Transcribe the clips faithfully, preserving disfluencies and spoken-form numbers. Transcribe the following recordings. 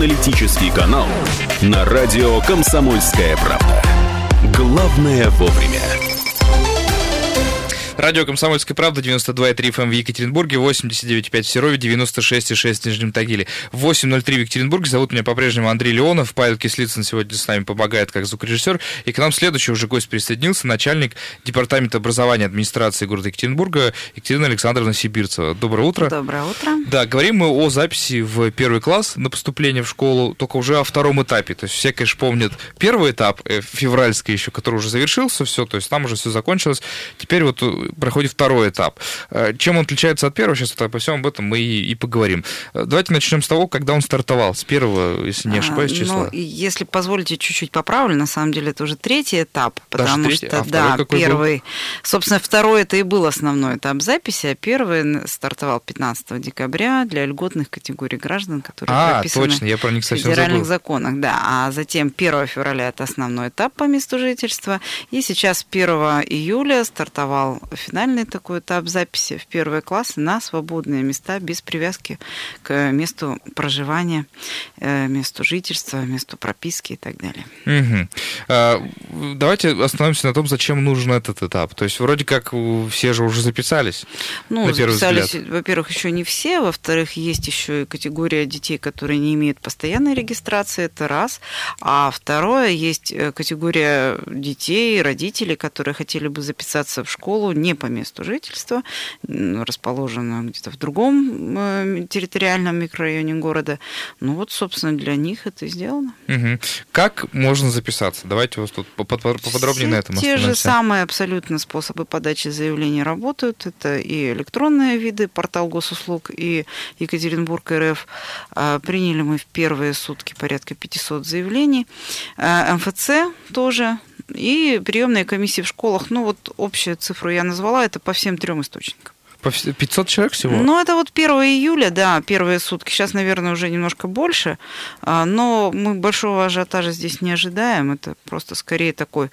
аналитический канал на радио «Комсомольская правда». Главное вовремя. Радио «Комсомольская правда», девяносто два и три эф эм в Екатеринбурге, восемьдесят девять и пять в Серове, девяносто шесть и шесть в Нижнем Тагиле. восемь ноль три в Екатеринбурге. Зовут меня по-прежнему Андрей Леонов. Павел Кислицын сегодня с нами помогает как звукорежиссер. И к нам следующий уже гость присоединился, начальник департамента образования администрации города Екатеринбурга Екатерина Александровна Сибирцева. Доброе утро. Доброе утро. Да, говорим мы о записи в первый класс на поступление в школу, только уже о втором этапе. То есть все, конечно, помнят первый этап, февральский еще, который уже завершился, все, то есть там уже все закончилось. Теперь вот проходит второй этап. Чем он отличается от первого, сейчас вот обо всем об этом мы и, и поговорим. Давайте начнем с того, когда он стартовал, с первого, если не ошибаюсь, числа. Ну, если позволите, чуть-чуть поправлю, на самом деле это уже третий этап, потому Даже третий? что, а да, первый, был? собственно, второй это и был основной этап записи, а первый стартовал пятнадцатого декабря для льготных категорий граждан, которые а, прописаны точно, я про них в совсем федеральных забыл. законах, да, а затем первого февраля это основной этап по месту жительства, и сейчас первого июля стартовал финальный такой этап записи в первые классы на свободные места без привязки к месту проживания, месту жительства, месту прописки и так далее. Угу. А, давайте остановимся на том, зачем нужен этот этап. То есть вроде как все же уже записались. Ну, на первый записались, взгляд. Во-первых, еще не все, во-вторых, есть еще и категория детей, которые не имеют постоянной регистрации, это раз. А второе, есть категория детей, родителей, которые хотели бы записаться в школу не по месту жительства, расположенную где-то в другом территориальном микрорайоне города. Ну вот, собственно, для них это и сделано. Угу. Как можно записаться? Давайте вот тут поподробнее Все на этом те остановимся. же самые абсолютно способы подачи заявлений работают. Это и электронные виды, портал госуслуг, и Екатеринбург РФ. Приняли мы в первые сутки порядка пятьсот заявлений. эм эф цэ тоже. И приемные комиссии в школах, ну вот общую цифру я назвала, это по всем трем источникам. пятьсот человек всего? Ну, это вот первого июля, да, первые сутки. Сейчас, наверное, уже немножко больше, но мы большого ажиотажа здесь не ожидаем. Это просто скорее такое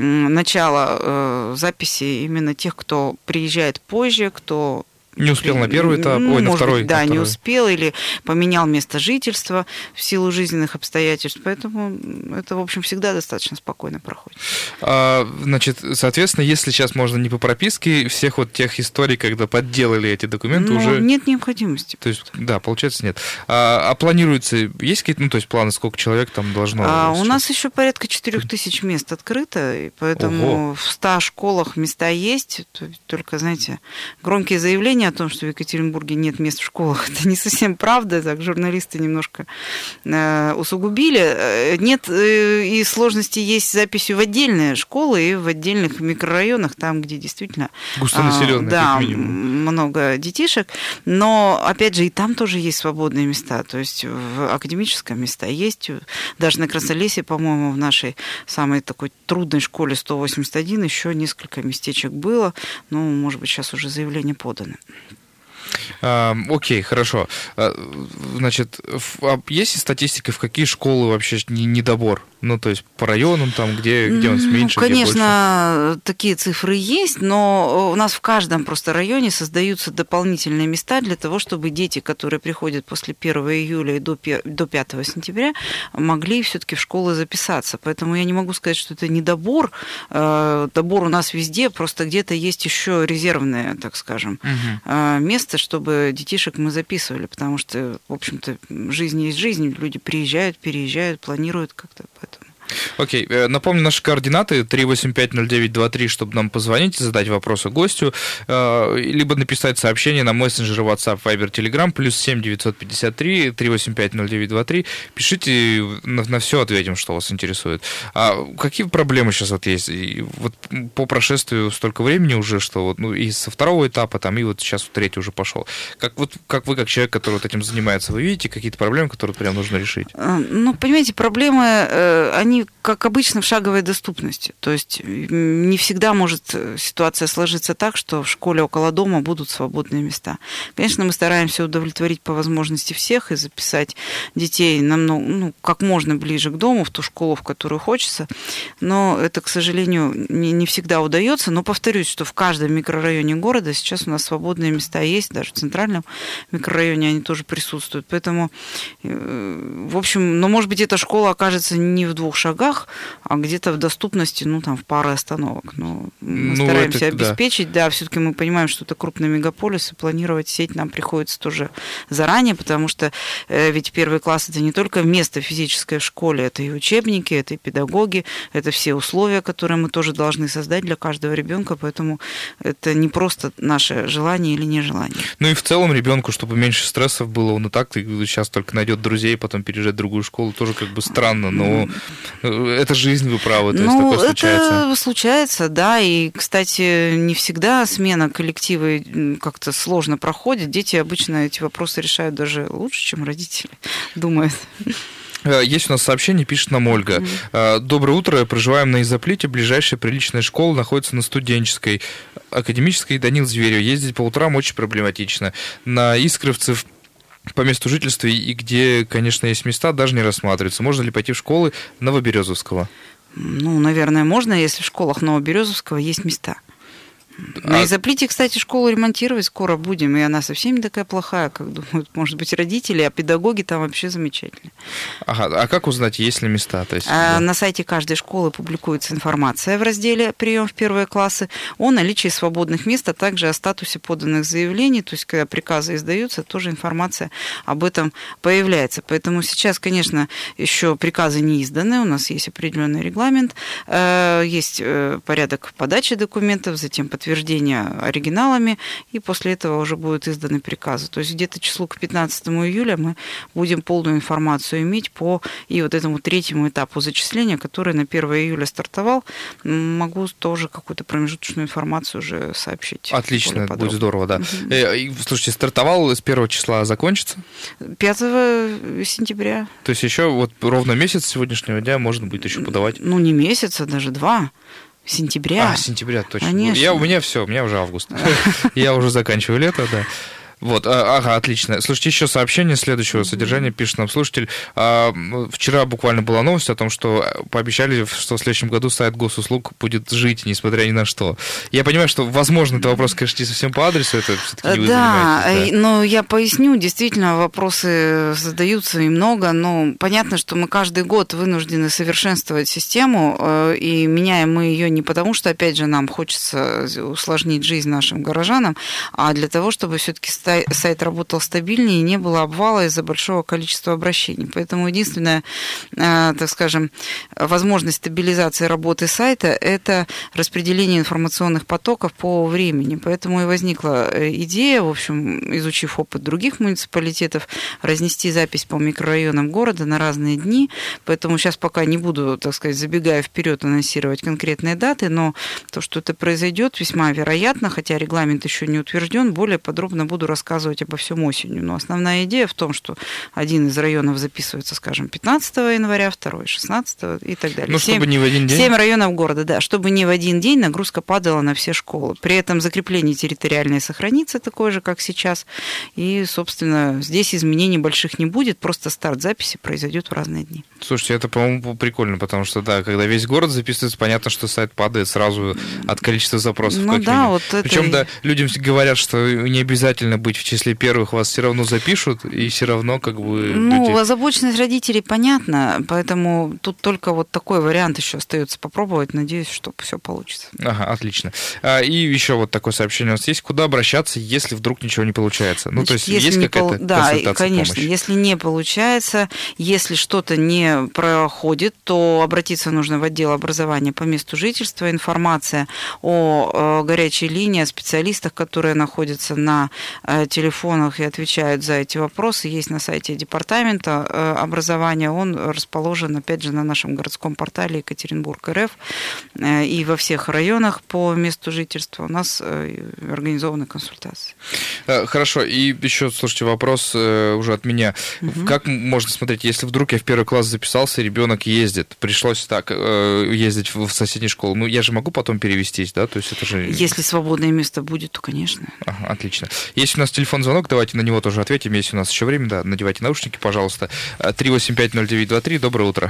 начало записи именно тех, кто приезжает позже, кто... Не успел на первый этап, ну, ой, на может второй. Быть, да, на не второй. успел или поменял место жительства в силу жизненных обстоятельств. Поэтому это, в общем, всегда достаточно спокойно проходит. А, значит, соответственно, если сейчас можно не по прописке, всех вот тех историй, когда подделали эти документы, ну, уже... нет необходимости. То есть, да, получается, нет. А, а планируется, есть какие-то, ну, то есть планы, сколько человек там должно... А, у нас еще порядка четырех тысяч мест открыто, и поэтому Ого. в ста школах места есть. Только, знаете, громкие заявления о том, что в Екатеринбурге нет мест в школах, это не совсем правда, так журналисты немножко э, усугубили. Нет, э, и сложности есть с записью в отдельные школы и в отдельных микрорайонах, там, где действительно густонаселенные, э, да, как минимум. много детишек, но, опять же, и там тоже есть свободные места, то есть в академическом места есть, даже на Красолесье, по-моему, в нашей самой такой трудной школе сто восемьдесят один еще несколько местечек было, ну, может быть, сейчас уже заявления поданы. А, окей, хорошо. А, значит, в, есть статистика, в какие школы вообще недобор? Ну, то есть по районам, там, где, где он меньше, ну, конечно, где больше? Такие цифры есть, но у нас в каждом просто районе создаются дополнительные места для того, чтобы дети, которые приходят после первого июля и до пятого сентября, могли все-таки в школы записаться. Поэтому я не могу сказать, что это недобор. Добор у нас везде, просто где-то есть еще резервное, так скажем, угу. место, чтобы детишек мы записывали, потому что, в общем-то, жизнь есть жизнь, люди приезжают, переезжают, планируют как-то, поэтому... Окей, okay. Напомню наши координаты три восемь пять ноль девять два три, чтобы нам позвонить и задать вопросы гостю, либо написать сообщение на мессенджеры WhatsApp, Viber, Telegram, плюс семь девятьсот пятьдесят три три восемь пять ноль девять два три. Пишите, на, на все ответим, что вас интересует. А какие проблемы сейчас вот есть? И вот по прошествию столько времени уже, что вот, ну, и со второго этапа, там, и вот сейчас вот третий уже пошел. Как, вот, как вы, как человек, который вот этим занимается, вы видите какие-то проблемы, которые прям нужно решить? Ну, понимаете, проблемы, они они, как обычно, в шаговой доступности. То есть не всегда может ситуация сложиться так, что в школе около дома будут свободные места. Конечно, мы стараемся удовлетворить по возможности всех и записать детей намного, ну, как можно ближе к дому, в ту школу, в которую хочется. Но это, к сожалению, не, не всегда удается. Но повторюсь, что в каждом микрорайоне города сейчас у нас свободные места есть, даже в центральном микрорайоне они тоже присутствуют. Поэтому, в общем, но, может быть, эта школа окажется не в двух шагах, а где-то в доступности, ну, там, в паре остановок. Но мы ну, стараемся это, обеспечить. Да, да все-таки мы понимаем, что это крупный мегаполис, и планировать сеть нам приходится тоже заранее, потому что э, ведь первый класс – это не только место физическое в школе, это и учебники, это и педагоги, это все условия, которые мы тоже должны создать для каждого ребенка, поэтому это не просто наше желание или нежелание. Ну и в целом ребенку, чтобы меньше стрессов было, он и так сейчас только найдет друзей, потом переезжать в другую школу, тоже как бы странно, но это жизнь, вы правы, то ну, есть такое случается. Это случается, да, и, кстати, не всегда смена коллектива как-то сложно проходит, дети обычно эти вопросы решают даже лучше, чем родители думают. Есть у нас сообщение, пишет нам Ольга. Доброе утро, проживаем на Изоплите, ближайшая приличная школа находится на Студенческой, Академической, Данил Зверев. Ездить по утрам очень проблематично. На Искровцев по месту жительства и где, конечно, есть места, даже не рассматривается. Можно ли пойти в школы Новоберезовского? Ну, наверное, можно, если в школах Новоберезовского есть места. На Изоплите, кстати, школу ремонтировать скоро будем, и она совсем не такая плохая, как думают, может быть, родители, а педагоги там вообще замечательные. Ага, а как узнать, есть ли места? То есть, а, да. На сайте каждой школы публикуется информация в разделе «Прием в первые классы» о наличии свободных мест, а также о статусе поданных заявлений, то есть, когда приказы издаются, тоже информация об этом появляется. Поэтому сейчас, конечно, еще приказы не изданы, у нас есть определенный регламент, есть порядок подачи документов, затем подтверждение подтверждение оригиналами, и после этого уже будут изданы приказы. То есть где-то числу к пятнадцатому июля мы будем полную информацию иметь по и вот этому третьему этапу зачисления, который на первого июля стартовал. Могу тоже какую-то промежуточную информацию уже сообщить. Отлично, будет здорово, да. Угу. Слушайте, стартовал с первого числа, закончится? пятого сентября. То есть еще вот ровно месяц с сегодняшнего дня можно будет еще подавать? Ну, не месяц, а даже два. Сентября. А, сентября, точно. Конечно. Я, у меня все, у меня уже август. Я уже заканчиваю лето, да. Вот, ага, отлично. Слушайте, еще сообщение следующего содержания пишет нам слушатель. Вчера буквально была новость о том, что пообещали, что в следующем году сайт госуслуг будет жить, несмотря ни на что. Я понимаю, что, возможно, это вопрос, конечно, не совсем по адресу, это все-таки не вы да, занимаетесь. Да, но я поясню, действительно, вопросы задаются и много, но понятно, что мы каждый год вынуждены совершенствовать систему, и меняем мы ее не потому, что, опять же, нам хочется усложнить жизнь нашим горожанам, а для того, чтобы все-таки сайт работал стабильнее и не было обвала из-за большого количества обращений. Поэтому единственная, так скажем, возможность стабилизации работы сайта – это распределение информационных потоков по времени. Поэтому и возникла идея, в общем, изучив опыт других муниципалитетов, разнести запись по микрорайонам города на разные дни. Поэтому сейчас пока не буду, так сказать, забегая вперед, анонсировать конкретные даты, но то, что это произойдет, весьма вероятно, хотя регламент еще не утвержден, более подробно буду рассказывать рассказывать обо всем осенью. Но основная идея в том, что один из районов записывается, скажем, пятнадцатого января, второй шестнадцатого и так далее. Ну, чтобы не в один день. Семь районов города, да, чтобы не в один день нагрузка падала на все школы. При этом закрепление территориальное сохранится такое же, как сейчас. И, собственно, здесь изменений больших не будет, просто старт записи произойдет в разные дни. Слушайте, это, по-моему, прикольно, потому что, да, когда весь город записывается, понятно, что сайт падает сразу от количества запросов. Ну да, вот это... Причем, да, людям говорят, что не обязательно быть в числе первых, вас все равно запишут, и все равно как бы... Ну, люди... озабоченность родителей понятна, поэтому тут только вот такой вариант еще остается попробовать. Надеюсь, что все получится. Ага, отлично. И еще вот такое сообщение у нас есть. Куда обращаться, если вдруг ничего не получается? Ну, Значит, то есть есть какая-то пол... да, консультация, конечно. помощь? Если не получается, если что-то не проходит, то обратиться нужно в отдел образования по месту жительства. Информация о горячей линии, о специалистах, которые находятся на телефонах и отвечают за эти вопросы, есть на сайте департамента образования. Он расположен, опять же, на нашем городском портале Екатеринбург РФ. И во всех районах по месту жительства у нас организованы консультации. Хорошо. И еще, слушайте, вопрос уже от меня. Угу. Как можно смотреть, если вдруг я в первый класс записался, ребенок ездит, пришлось так ездить в соседнюю школу, ну я же могу потом перевестись, да? То есть это же... Если свободное место будет, то, конечно. Ага, отлично. Есть у нас телефон-звонок, давайте на него тоже ответим, если у нас еще время, да, надевайте наушники, пожалуйста. три восемь пять ноль девять два три, доброе утро.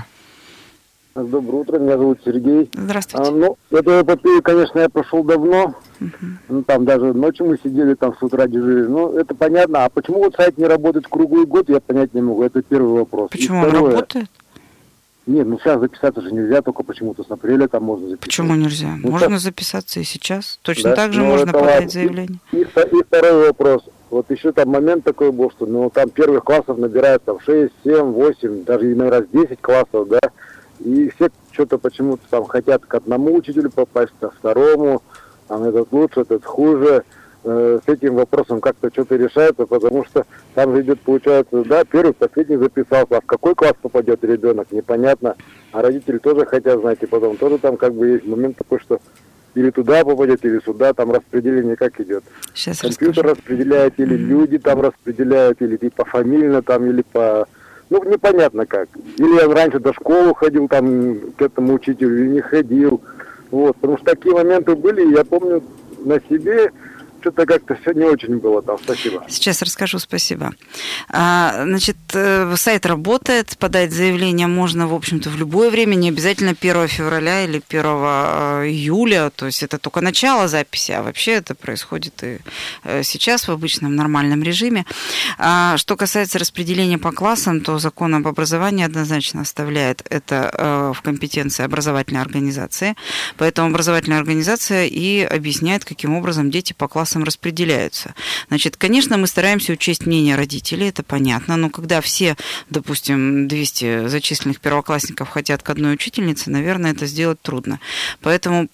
Доброе утро, меня зовут Сергей. Здравствуйте. А, ну, эту эпопею, конечно, я прошел давно. Uh-huh. Ну, там даже ночью мы сидели, там с утра дежурили. Ну, это понятно. А почему вот сайт не работает круглый год, я понять не могу. Это первый вопрос. Почему он работает? Нет, ну сейчас записаться же нельзя, только почему-то с апреля там можно записаться. Почему нельзя? Ну, можно так... записаться и сейчас. Точно да? так же ну, можно подать ладно. заявление. И, и, и второй вопрос. Вот еще там момент такой был, что ну там первых классов набирают там шесть, семь, восемь, даже иной раз десять классов, да. И все что-то почему-то там хотят к одному учителю попасть, ко второму, там этот лучше, этот хуже. Э, с этим вопросом как-то что-то решается, потому что там же идет, получается, да, первый, последний записался, а в какой класс попадет ребенок, непонятно. А родители тоже хотят знать, и потом тоже там как бы есть момент такой, что или туда попадет, или сюда, там распределение как идет. Сейчас Компьютер расскажу. распределяет, или mm-hmm. люди там распределяют, или по фамильно там, или по... Ну, непонятно как. Или я раньше до школы ходил там к этому учителю, или не ходил. Вот, потому что такие моменты были, и я помню на себе... Что-то как-то все не очень было там. Спасибо. Сейчас расскажу, спасибо. А, значит, сайт работает, подать заявление можно, в общем-то, в любое время, не обязательно первого февраля или первого июля, то есть это только начало записи, а вообще это происходит и сейчас в обычном нормальном режиме. А, что касается распределения по классам, то закон об образовании однозначно оставляет это в компетенции образовательной организации, поэтому образовательная организация и объясняет, каким образом дети по классам распределяются. Значит, конечно, мы стараемся учесть мнение родителей, это понятно, но когда все, допустим, двести зачисленных первоклассников хотят к одной учительнице, наверное, это сделать трудно. Поэтому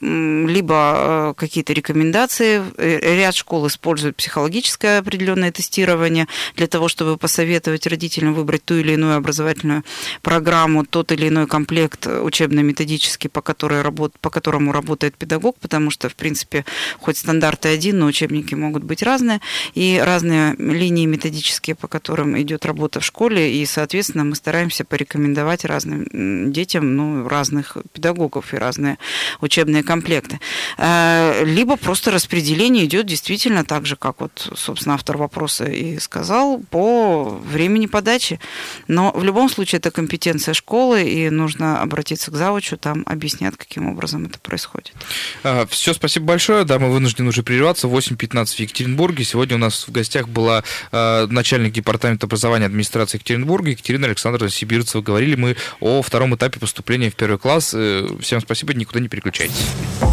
либо какие-то рекомендации, ряд школ используют психологическое определенное тестирование для того, чтобы посоветовать родителям выбрать ту или иную образовательную программу, тот или иной комплект учебно-методический, по, которой, по которому работает педагог, потому что, в принципе, хоть стандарты один, но учебники могут быть разные, и разные линии методические, по которым идет работа в школе, и, соответственно, мы стараемся порекомендовать разным детям ну, разных педагогов и разные учебные комплекты. Либо просто распределение идет действительно так же, как вот, собственно, автор вопроса и сказал, по времени подачи. Но в любом случае это компетенция школы, и нужно обратиться к завучу, там объяснят, каким образом это происходит. Все, спасибо большое. Да, мы вынуждены уже прерваться. восемь пятнадцать в Екатеринбурге. Сегодня у нас в гостях была э, начальник департамента образования администрации Екатеринбурга Екатерина Александровна Сибирцева. Говорили мы о втором этапе поступления в первый класс. Э, всем спасибо, никуда не переключайтесь.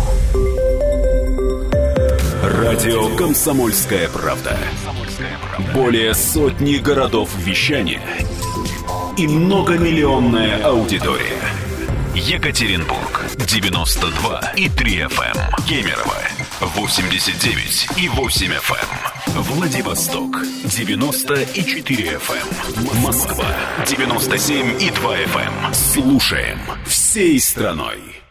Радио «Комсомольская правда». Более сотни городов вещания и многомиллионная аудитория. Екатеринбург девяносто два и три эф эм, Кемерово восемьдесят девять и восемь эф эм, Владивосток девяносто и четыре эф эм, Москва девяносто семь и два эф эм. Слушаем всей страной.